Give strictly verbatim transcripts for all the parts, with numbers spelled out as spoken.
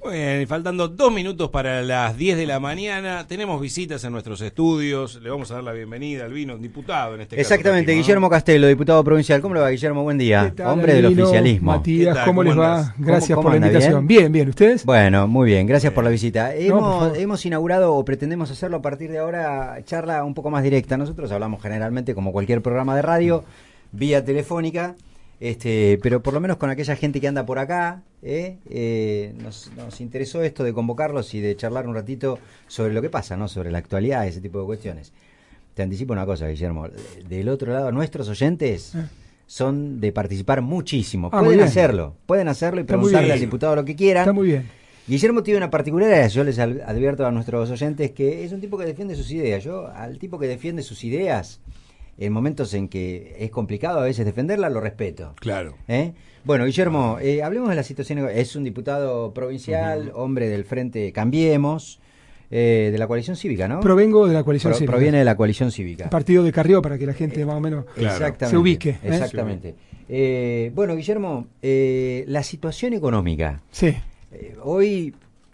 Muy bien, y faltando dos minutos para las diez de la mañana, tenemos visitas en nuestros estudios, le vamos a dar la bienvenida al Vino, diputado en este caso. Exactamente, trajimos, ¿no? Guillermo Castelo, diputado provincial. ¿Cómo le va, Guillermo? Buen día. ¿Qué tal, Hombre del Albino, oficialismo. Matías, ¿cómo, ¿Cómo les va? andás? Gracias ¿Cómo- por la cómo anda? invitación. ¿Bien? Bien, bien, ¿ustedes? Bueno, muy bien, gracias Bien. por la visita. por Hemos, favor. hemos inaugurado o pretendemos hacerlo a partir de ahora, charla un poco más directa. Nosotros hablamos generalmente, como cualquier programa de radio, vía telefónica, este, pero por lo menos con aquella gente que anda por acá, ¿eh? Eh, nos, nos interesó esto de convocarlos y de charlar un ratito sobre lo que pasa, ¿no? Sobre la actualidad, ese tipo de cuestiones. Te anticipo una cosa, Guillermo. Del otro lado, nuestros oyentes Eh. son de participar muchísimo. Ah, muy pueden bien. hacerlo, pueden hacerlo y Está muy preguntarle bien. al diputado lo que quieran. Está muy bien. Guillermo tiene una particularidad, yo les al- advierto a nuestros oyentes que es un tipo que defiende sus ideas. Yo al tipo que defiende sus ideas, en momentos en que es complicado a veces defenderla, lo respeto. Claro. ¿Eh? Bueno, Guillermo, eh, hablemos de la situación. Es un diputado provincial, uh-huh. hombre del Frente Cambiemos, eh, de la coalición cívica, ¿no? Provengo de la coalición Pro- cívica. Proviene de la coalición cívica. Partido de Carrió, para que la gente más o menos Claro. Exactamente, se ubique. ¿eh? Exactamente. Eh, bueno, Guillermo, eh, la situación económica. Sí. Eh, hoy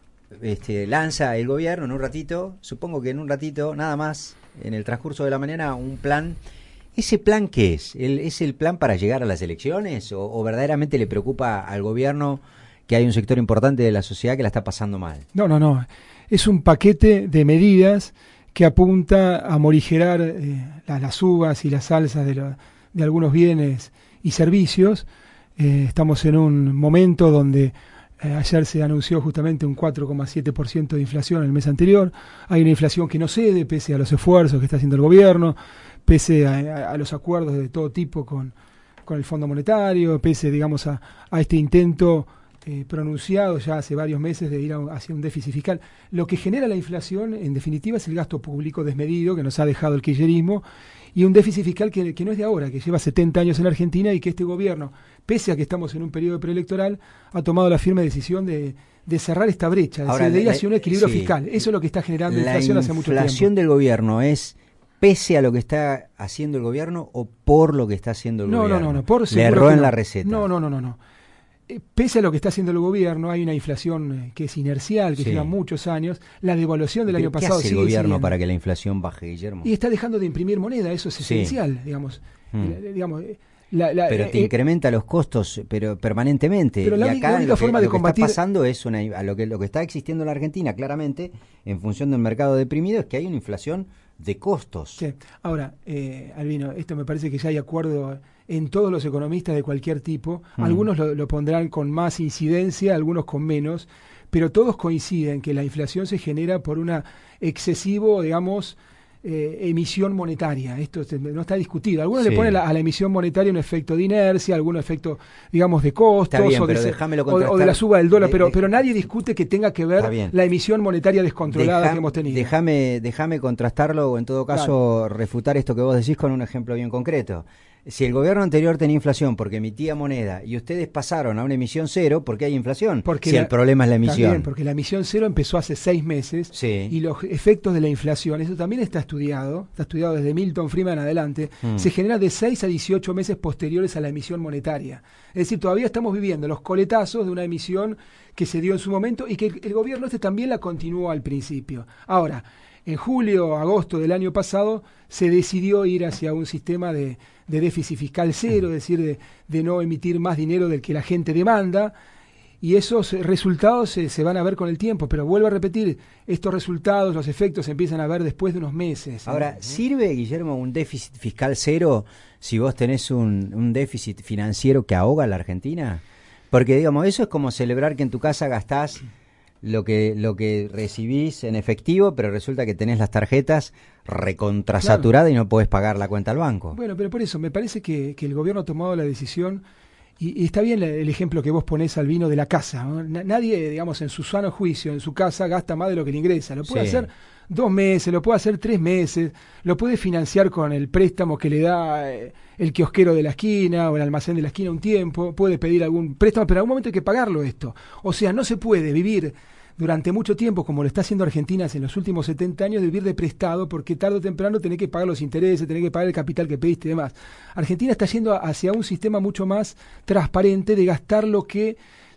este, lanza el gobierno en un ratito, supongo que en un ratito, nada más, en el transcurso de la mañana, un plan. ¿Ese plan qué es? ¿El, ¿Es el plan para llegar a las elecciones? ¿O, o verdaderamente le preocupa al gobierno que hay un sector importante de la sociedad que la está pasando mal? No, no, no. Es un paquete de medidas que apunta a morigerar eh, las, las subas y las alzas de, lo, de algunos bienes y servicios. Eh, estamos en un momento donde eh, ayer se anunció justamente un cuatro coma siete por ciento de inflación el mes anterior. Hay una inflación que no cede pese a los esfuerzos que está haciendo el gobierno, pese a, a, a los acuerdos de todo tipo con, con el Fondo Monetario, pese, digamos, a, a este intento eh, pronunciado ya hace varios meses de ir a un, hacia un déficit fiscal. Lo que genera la inflación, en definitiva, es el gasto público desmedido que nos ha dejado el kirchnerismo y un déficit fiscal que, que no es de ahora, que lleva setenta años en Argentina y que este gobierno, pese a que estamos en un periodo preelectoral, ha tomado la firme decisión de, de cerrar esta brecha, Ahora, decir, de ir la- hacia un equilibrio sí. fiscal. Eso es lo que está generando ¿La inflación hace mucho tiempo. inflación del gobierno es pese a lo que está haciendo el gobierno o por lo que está haciendo el No, gobierno? no, no, no, por Le seguro erró que en no. la receta. No, no, no, no, no. Eh, Pese a lo que está haciendo el gobierno, hay una inflación eh, que es inercial, que Sí. lleva muchos años. La devaluación del ¿Pero año qué pasado hace el sigue gobierno siguiendo. para que la inflación baje, Guillermo? Y está dejando de imprimir moneda, eso es Sí. esencial, digamos. Mm. Eh, digamos eh, la- la- Pero te eh, incrementa los costos, pero permanentemente. Pero la y única- acá la única lo que, forma de lo que combatir- está pasando es una, a lo que lo que está existiendo en la Argentina, claramente, en función del mercado deprimido, es que hay una inflación de costos. Sí. Ahora, eh, Albino, esto me parece que ya hay acuerdo en todos los economistas de cualquier tipo. Mm. Algunos lo, lo pondrán con más incidencia, algunos con menos, pero todos coinciden que la inflación se genera por una excesivo, digamos, eh, emisión monetaria. Esto se- no está discutido. Algunos Sí. le ponen la- a la emisión monetaria un efecto de inercia, algunos efecto, digamos, de costos, Está bien, o, de, pero se- déjamelo o- o de contrastar. la suba del dólar, De- pero, de- pero nadie discute que tenga que ver Está bien. la emisión monetaria descontrolada Deja- que hemos tenido. Déjame, déjame contrastarlo o en todo caso refutar esto que vos decís con un ejemplo bien concreto. Si el gobierno anterior tenía inflación porque emitía moneda y ustedes pasaron a una emisión cero, ¿por qué hay inflación? Porque si la- el problema es la Está emisión. bien, porque la emisión cero empezó hace seis meses Sí. y los efectos de la inflación, eso también está estudiado, está estudiado desde Milton Friedman en adelante, Mm. se genera de seis a dieciocho meses posteriores a la emisión monetaria. Es decir, todavía estamos viviendo los coletazos de una emisión que se dio en su momento y que el, el gobierno este también la continuó al principio. Ahora, en julio, agosto del año pasado, se decidió ir hacia un sistema de, de déficit fiscal cero, es decir, de, de no emitir más dinero del que la gente demanda, y esos resultados se, se van a ver con el tiempo, pero vuelvo a repetir, estos resultados, los efectos se empiezan a ver después de unos meses. Ahora, ¿sirve, Guillermo, un déficit fiscal cero si vos tenés un, un déficit financiero que ahoga a la Argentina? Porque, digamos, eso es como celebrar que en tu casa gastás lo que lo que recibís en efectivo, pero resulta que tenés las tarjetas recontrasaturadas y no podés pagar la cuenta al banco. Bueno, pero por eso, me parece que, que el gobierno ha tomado la decisión, y, y está bien el ejemplo que vos ponés, Albino, de la casa, ¿no? Na- Nadie, digamos, en su sano juicio, en su casa, gasta más de lo que le ingresa. Lo puede Sí. hacer dos meses, lo puede hacer tres meses, lo puede financiar con el préstamo que le da eh, el kiosquero de la esquina o el almacén de la esquina un tiempo, puede pedir algún préstamo, pero en algún momento hay que pagarlo esto. O sea, no se puede vivir durante mucho tiempo, como lo está haciendo Argentina en los últimos setenta años, de vivir de prestado, porque tarde o temprano tenés que pagar los intereses, tenés que pagar el capital que pediste y demás. Argentina está yendo hacia un sistema mucho más transparente de gastar lo que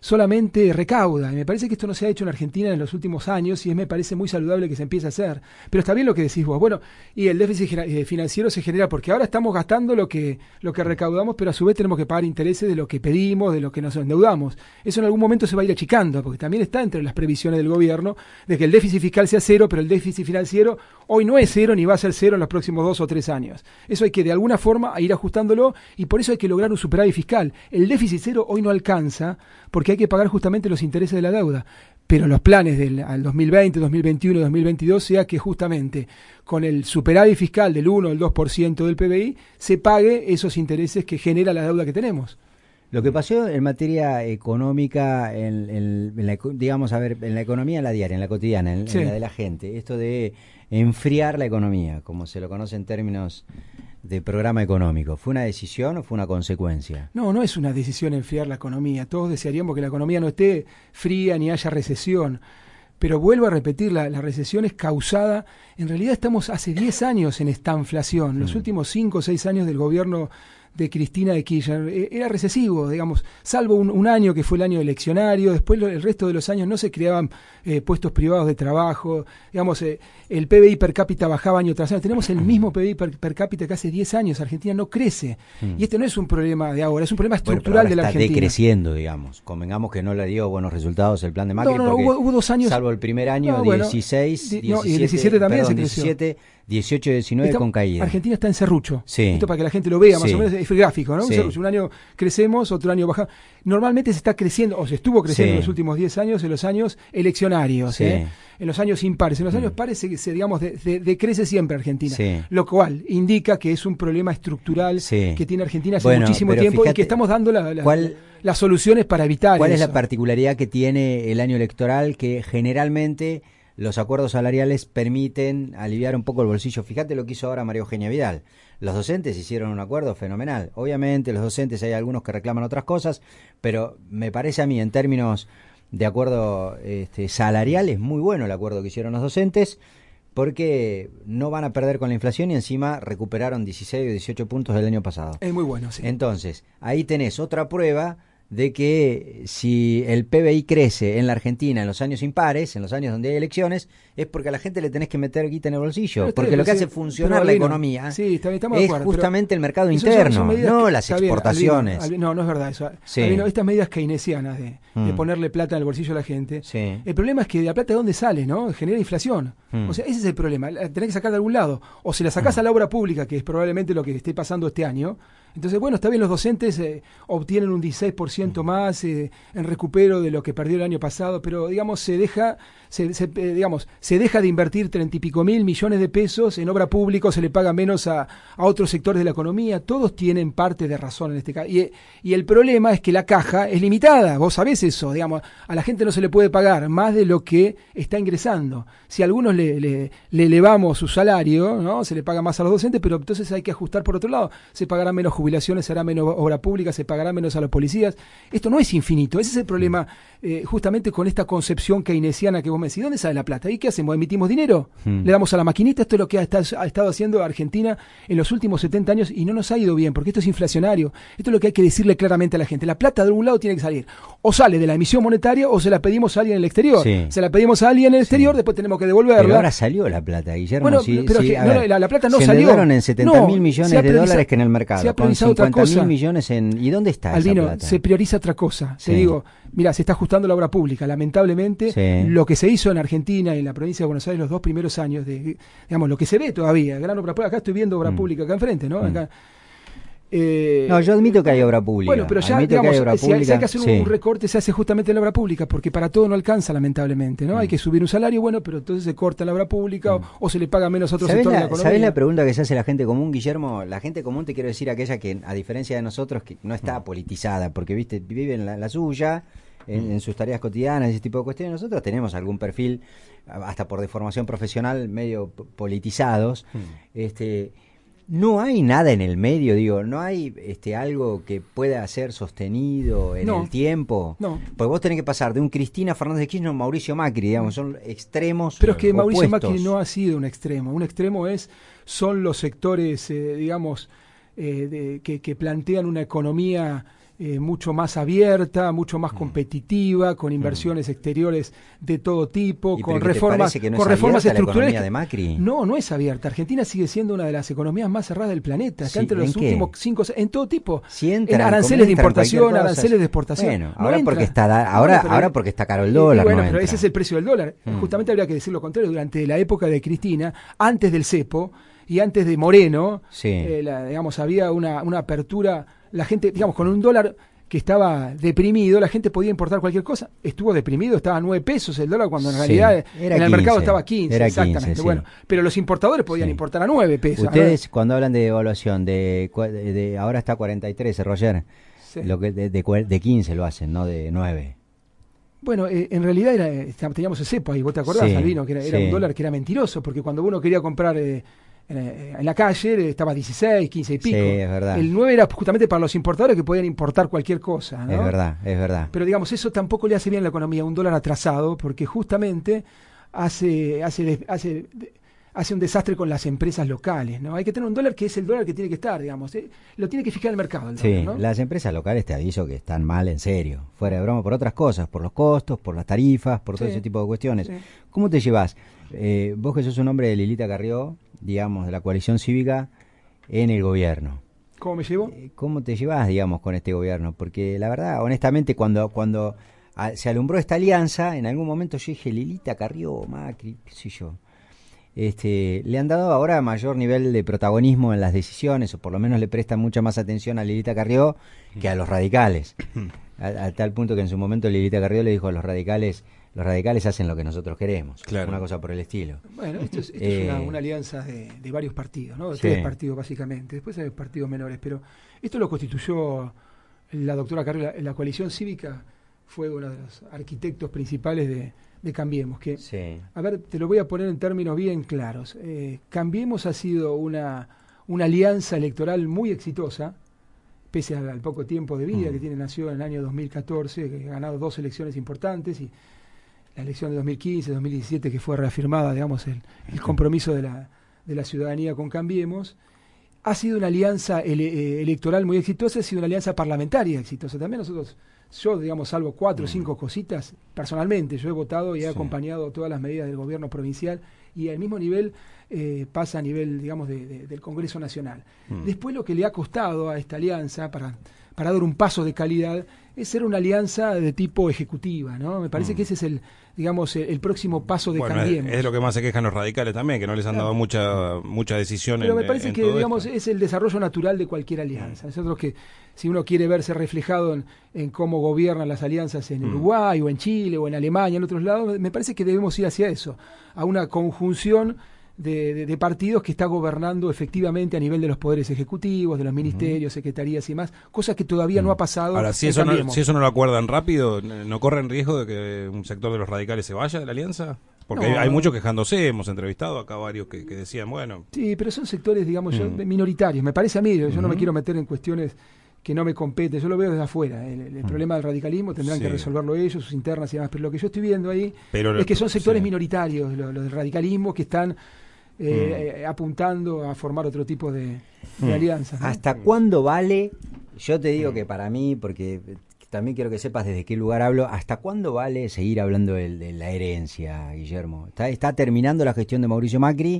solamente recauda. Y me parece que esto no se ha hecho en Argentina en los últimos años y es, me parece muy saludable que se empiece a hacer. Pero está bien lo que decís vos. Bueno, y el déficit financiero se genera porque ahora estamos gastando lo que, lo que recaudamos, pero a su vez tenemos que pagar intereses de lo que pedimos, de lo que nos endeudamos. Eso en algún momento se va a ir achicando, porque también está entre las previsiones del gobierno de que el déficit fiscal sea cero, pero el déficit financiero hoy no es cero ni va a ser cero en los próximos dos o tres años. Eso hay que de alguna forma ir ajustándolo y por eso hay que lograr un superávit fiscal. El déficit cero hoy no alcanza porque hay que pagar justamente los intereses de la deuda. Pero los planes del al dos mil veinte, dos mil veintiuno y dos mil veintidós sea que justamente con el superávit fiscal del uno o el dos por ciento del P B I se pague esos intereses que genera la deuda que tenemos. Lo que pasó en materia económica, en, en, en la, digamos, a ver, en la economía, en la diaria, en la cotidiana, en, sí. en la de la gente, esto de enfriar la economía, como se lo conoce en términos de programa económico, ¿fue una decisión o fue una consecuencia? No, no es una decisión enfriar la economía. Todos desearíamos que la economía no esté fría ni haya recesión. Pero vuelvo a repetir, la, la recesión es causada, en realidad estamos hace diez años en estanflación. Los mm. últimos cinco o seis años del gobierno de Cristina de Kirchner era recesivo, digamos, salvo un, un año que fue el año eleccionario, después lo, el resto de los años no se creaban eh, puestos privados de trabajo, digamos, eh, el P B I per cápita bajaba año tras año, tenemos el mismo P B I per, per cápita que hace diez años, Argentina no crece, mm. y este no es un problema de ahora, es un problema estructural bueno, de la está Argentina. Está decreciendo, digamos, convengamos que no le dio buenos resultados el plan de Macri, no, no, porque hubo, hubo dos años, salvo el primer año, no, dieciséis, bueno, diecisiete, no, y el diecisiete también perdón, se creció. diecisiete, dieciocho y diecinueve está, con caída. Argentina está en serrucho. Sí. Esto para que la gente lo vea, más sí. o menos es gráfico, ¿no? Sí. Un, serrucho, un año crecemos, otro año bajamos. Normalmente se está creciendo, o se estuvo creciendo sí. en los últimos diez años, en los años eleccionarios, sí. ¿eh? En los años impares. En los mm. años pares se, se digamos, de, de, decrece siempre Argentina. Sí. Lo cual indica que es un problema estructural sí. que tiene Argentina hace bueno, muchísimo tiempo fíjate, y que estamos dando la, la, ¿cuál, las soluciones para evitar ¿Cuál eso? es la particularidad que tiene el año electoral? Que generalmente los acuerdos salariales permiten aliviar un poco el bolsillo. Fíjate lo que hizo ahora María Eugenia Vidal. Los docentes hicieron un acuerdo fenomenal. Obviamente los docentes hay algunos que reclaman otras cosas, pero me parece a mí en términos de acuerdo este, salarial es muy bueno el acuerdo que hicieron los docentes porque no van a perder con la inflación y encima recuperaron dieciséis o dieciocho puntos del año pasado. Es muy bueno, sí. Entonces, ahí tenés otra prueba de que si el P B I crece en la Argentina en los años impares, en los años donde hay elecciones, es porque a la gente le tenés que meter guita en el bolsillo, porque bien, lo que sí, hace funcionar la economía sí, está bien, estamos de es acuerdo, justamente el mercado interno, no que, las exportaciones. Bien, Albino, no, no es verdad eso. Sí. Albino, estas medidas keynesianas de, mm. de ponerle plata en el bolsillo a la gente, sí. el problema es que de la plata de dónde sale, ¿no? Genera inflación. Mm. O sea, ese es el problema, la tenés que sacar de algún lado. O se la sacás mm. a la obra pública, que es probablemente lo que esté pasando este año. Entonces, bueno, está bien, los docentes eh, obtienen un dieciséis por ciento más eh, en recupero de lo que perdió el año pasado, pero digamos se deja, se, se, eh, digamos, se deja de invertir treinta y pico mil millones de pesos en obra pública, se le paga menos a, a otros sectores de la economía, todos tienen parte de razón en este caso. Y, y el problema es que la caja es limitada, vos sabés eso, digamos, a la gente no se le puede pagar más de lo que está ingresando. Si a algunos le, le, le elevamos su salario, ¿no? Se le paga más a los docentes, pero entonces hay que ajustar por otro lado, se pagará menos jubilaciones, se hará menos obra pública, se pagará menos a los policías. Esto no es infinito, ese es el problema eh, justamente con esta concepción keynesiana que vos me decís. ¿Dónde sale la plata? ¿Y qué hacemos? ¿Emitimos dinero? Hmm. ¿Le damos a la maquinita? Esto es lo que ha, está, ha estado haciendo Argentina en los últimos setenta años y no nos ha ido bien, porque esto es inflacionario. Esto es lo que hay que decirle claramente a la gente. La plata de algún lado tiene que salir. O sale de la emisión monetaria o se la pedimos a alguien en el exterior. Sí. Se la pedimos a alguien en el exterior, sí. Después tenemos que devolverla. Pero ahora salió la plata, Guillermo. Bueno, sí, pero sí, que, a no, ver, la, la plata no se salió. Se endeudaron en setenta mil millones de dólares que en el mercado. Se ha con priorizado otra cosa. mil millones en, ¿y dónde está Albino, esa plata? Se prioriza otra cosa. Sí. Te digo, mira, se está ajustando la obra pública. Lamentablemente, sí. lo que se hizo en Argentina y en la provincia de Buenos Aires los dos primeros años, de, digamos, lo que se ve todavía, gran obra pública. Acá estoy viendo obra mm. pública acá enfrente, ¿no? Mm. Acá. Eh, no, yo admito que hay obra pública. Bueno, pero ya, admito digamos, que hay obra si, pública, si hay que hacer sí. un recorte, se hace justamente en la obra pública, porque para todo no alcanza, lamentablemente, ¿no? Mm. Hay que subir un salario, bueno, pero entonces se corta en la obra pública mm. o, o se le paga menos a otro sector la, de la economía. ¿Sabés la pregunta que se hace la gente común, Guillermo? La gente común, te quiero decir, aquella que, a diferencia de nosotros, que no está mm. politizada, porque, viste, vive en la, la suya, en, en sus tareas cotidianas, ese tipo de cuestiones. Nosotros tenemos algún perfil, hasta por deformación profesional, medio politizados, mm. este... No hay nada en el medio, digo, no hay este algo que pueda ser sostenido en no, el tiempo. No. Porque vos tenés que pasar de un Cristina Fernández de Kirchner a un Mauricio Macri, digamos, son extremos. Pero es que opuestos. Mauricio Macri no ha sido un extremo. Un extremo es son los sectores, eh, digamos, eh, de, que, que plantean una economía eh, mucho más abierta, mucho más competitiva, con inversiones mm. exteriores de todo tipo, con reformas, que no con reformas estructurales. La economía de Macri? No, no es abierta. Argentina sigue siendo una de las economías más cerradas del planeta. Está Sí, entre los qué? últimos cinco, en todo tipo. Si entran, en aranceles de entran, importación, aranceles de exportación. Bueno, no ahora entra. porque está da, ahora, bueno, ahora porque está caro el dólar. Y bueno, no pero entra. ese es el precio del dólar. Mm. Justamente habría que decir lo contrario. Durante la época de Cristina, antes del cepo y antes de Moreno, sí. eh, la, digamos, había una, una apertura. La gente, digamos, con un dólar que estaba deprimido, la gente podía importar cualquier cosa. Estuvo deprimido, estaba a nueve pesos el dólar, cuando en realidad sí, en el quince, mercado estaba a quince, era exactamente. quince, sí. Bueno, pero los importadores podían sí. importar a nueve pesos. Ustedes, cuando hablan de devaluación, de, de, de ahora está cuarenta y tres, Roger, sí. lo que de, de, de quince lo hacen, no de nueve. Bueno, eh, en realidad era, teníamos el cepo ahí, ¿vos te acordás, sí, Albino? Que era, era sí. un dólar que era mentiroso, porque cuando uno quería comprar... Eh, En, en la calle estaba dieciséis, quince y pico. Sí, es verdad. El nueve era justamente para los importadores que podían importar cualquier cosa, ¿no? Es verdad, es verdad. Pero digamos, eso tampoco le hace bien a la economía, un dólar atrasado, porque justamente hace, hace, hace, hace un desastre con las empresas locales, ¿no? Hay que tener un dólar que es el dólar que tiene que estar, digamos, ¿eh? Lo tiene que fijar el mercado. El sí, dólar, ¿no? Las empresas locales, te aviso que están mal en serio, fuera de broma, por otras cosas, por los costos, por las tarifas, por todo sí, ese tipo de cuestiones. Sí. ¿Cómo te llevas? Eh, vos que sos un hombre de Lilita Carrió, digamos, de la coalición cívica, en el gobierno. ¿Cómo me llevo? Eh, ¿Cómo te llevas, digamos, con este gobierno? Porque la verdad, honestamente, cuando cuando a, se alumbró esta alianza, en algún momento yo dije, Lilita Carrió, Macri, qué sé yo. Este, le han dado ahora mayor nivel de protagonismo en las decisiones, o por lo menos le prestan mucha más atención a Lilita Carrió que a los radicales. A, a tal punto que en su momento Lilita Carrió le dijo a los radicales... Los radicales hacen lo que nosotros queremos, claro. Una cosa por el estilo. Bueno, esto es, esto eh, es una, una alianza de, de varios partidos, ¿no? De sí. tres partidos básicamente, después hay partidos menores, pero esto lo constituyó la doctora Carrió, la, la coalición cívica fue uno de los arquitectos principales de, de Cambiemos, que, sí. a ver, te lo voy a poner en términos bien claros. Eh, Cambiemos ha sido una, una alianza electoral muy exitosa, pese al, al poco tiempo de vida mm. que tiene, nació en el año dos mil catorce, que ha ganado dos elecciones importantes y la elección de dos mil quince, dos mil diecisiete, que fue reafirmada, digamos, el, el compromiso de la, de la ciudadanía con Cambiemos, ha sido una alianza ele, electoral muy exitosa, ha sido una alianza parlamentaria exitosa. También nosotros, yo, digamos, salvo cuatro o cinco cositas, personalmente, yo he votado y he sí. acompañado todas las medidas del gobierno provincial y al mismo nivel eh, pasa a nivel, digamos, de, de, del Congreso Nacional. Mm. Después lo que le ha costado a esta alianza para... para dar un paso de calidad, es ser una alianza de tipo ejecutiva, ¿no? Me parece mm. que ese es el, digamos, el, el próximo paso de bueno, Cambiemos. Es, es lo que más se quejan los radicales también, que no les han claro. dado mucha mucha decisión. Pero en, me parece en que, todo digamos, esto. es el desarrollo natural de cualquier alianza. Nosotros que, si uno quiere verse reflejado en, en cómo gobiernan las alianzas en mm. Uruguay, o en Chile, o en Alemania, en otros lados, me parece que debemos ir hacia eso, a una conjunción De, de, de partidos que está gobernando efectivamente a nivel de los poderes ejecutivos, de los ministerios, uh-huh. secretarías y demás, cosa que todavía uh-huh. no ha pasado. Ahora, si eso, no, si eso no lo acuerdan rápido, ¿no corren riesgo de que un sector de los radicales se vaya de la alianza? Porque no, hay, hay muchos quejándose, hemos entrevistado acá varios que, que decían, bueno... Sí, pero son sectores, digamos, uh-huh. yo, minoritarios, me parece a mí, yo uh-huh. no me quiero meter en cuestiones que no me competen, yo lo veo desde afuera, el, el uh-huh. problema del radicalismo tendrán sí. que resolverlo ellos, sus internas y demás, pero lo que yo estoy viendo ahí pero, es que son sectores sí. minoritarios, los lo del radicalismo, que están... Eh, mm. apuntando a formar otro tipo de, de mm. alianzas, ¿no? ¿Hasta cuándo vale? Yo te digo mm. que para mí, porque también quiero que sepas desde qué lugar hablo, ¿hasta cuándo vale seguir hablando de, de la herencia, Guillermo? Está, está terminando la gestión de Mauricio Macri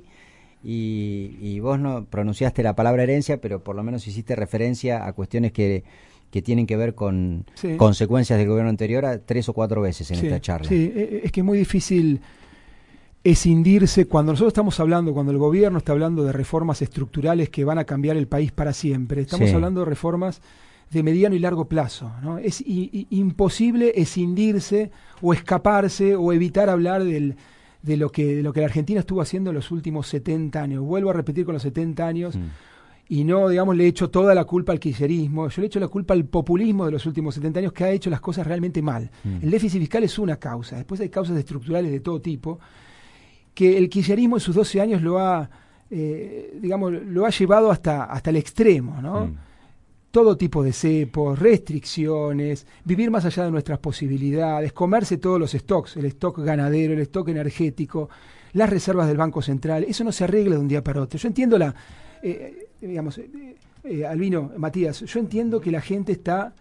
y, y vos no pronunciaste la palabra herencia, pero por lo menos hiciste referencia a cuestiones que, que tienen que ver con sí. consecuencias del gobierno anterior a tres o cuatro veces en sí, esta charla. Sí, es que es muy difícil escindirse, cuando nosotros estamos hablando, cuando el gobierno está hablando de reformas estructurales que van a cambiar el país para siempre, estamos sí. hablando de reformas de mediano y largo plazo, ¿no? Es i- i- imposible escindirse o escaparse o evitar hablar del, de, lo que, de lo que la Argentina estuvo haciendo en los últimos setenta años. Vuelvo a repetir con los setenta años, mm. y no, digamos, le echo toda la culpa al kirchnerismo, yo le echo la culpa al populismo de los últimos setenta años, que ha hecho las cosas realmente mal. Mm. El déficit fiscal es una causa, después hay causas estructurales de todo tipo, que el kirchnerismo en sus doce años lo ha, eh, digamos, lo ha llevado hasta, hasta el extremo, ¿no? Mm. Todo tipo de cepos, restricciones, vivir más allá de nuestras posibilidades, comerse todos los stocks, el stock ganadero, el stock energético, las reservas del Banco Central, eso no se arregla de un día para otro. Yo entiendo la, eh, digamos, eh, eh, Albino, Matías, yo entiendo que la gente está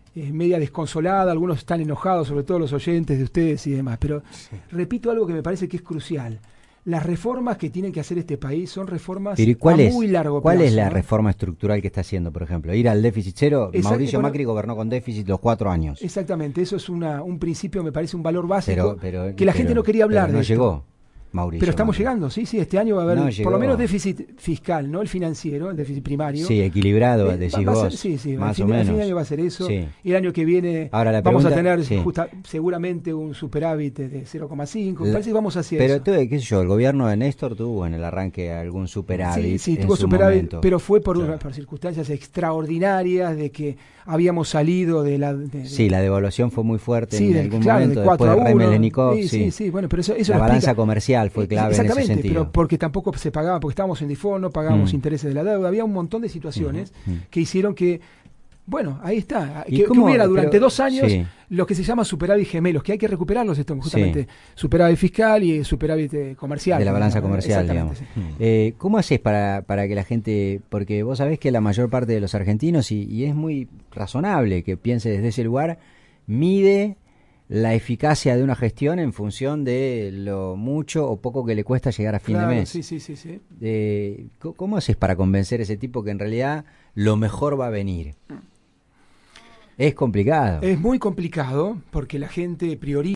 eh, media desconsolada, algunos están enojados, sobre todo los oyentes de ustedes y demás, pero sí. repito algo que me parece que es crucial. Las reformas que tienen que hacer este país son reformas Pero ¿y cuál a es, muy largo ¿Cuál plazo, es la ¿no? reforma estructural que está haciendo, por ejemplo? Ir al déficit cero. Exacto, Mauricio bueno, Macri gobernó con déficit los cuatro años. Exactamente, eso es una, un principio, me parece un valor básico, pero, pero, que la pero, gente no quería hablar pero no de esto. llegó. Mauricio Pero estamos Macri. llegando, sí, sí, este año va a haber No por llegó. lo menos déficit fiscal, no el financiero, el déficit primario. Sí, equilibrado, Eh, decís va, va vos. a ser, sí, sí, más al fin, o menos. al fin de año va a ser eso. Sí. Y el año que viene Ahora, la vamos pregunta, a tener sí. justa, seguramente un superávit de cero coma cinco. Me La, parece que vamos hacia pero eso. Pero, qué sé yo, el gobierno de Néstor tuvo en el arranque algún superávit. Sí, sí, en tuvo su superávit, momento. pero fue por, Claro. una, por circunstancias extraordinarias de que habíamos salido de la... De, de, sí, la devaluación fue muy fuerte sí, en del, algún claro, momento, de cuatro después de a uno. Remelennikov. Sí, sí, sí, bueno, pero eso, eso la lo balanza explica. comercial fue clave en ese Exactamente, sentido. pero porque tampoco se pagaba, porque estábamos en default, no pagábamos Mm. intereses de la deuda, había un montón de situaciones Mm. que hicieron que, bueno, ahí está, ¿Y que, que cómo? hubiera durante Pero, dos años sí. lo que se llama superávit gemelos, que hay que recuperarlos, esto, justamente, Sí. superávit fiscal y superávit eh, comercial. De la balanza ¿no? comercial, digamos. Exactamente, sí. Eh, ¿Cómo haces para, para que la gente, porque vos sabés que la mayor parte de los argentinos, y, y es muy razonable que piense desde ese lugar, mide la eficacia de una gestión en función de lo mucho o poco que le cuesta llegar a fin Claro, de mes. sí, sí, sí, sí. Eh, ¿Cómo haces para convencer a ese tipo que en realidad lo mejor va a venir? Es complicado. Es muy complicado porque la gente prioriza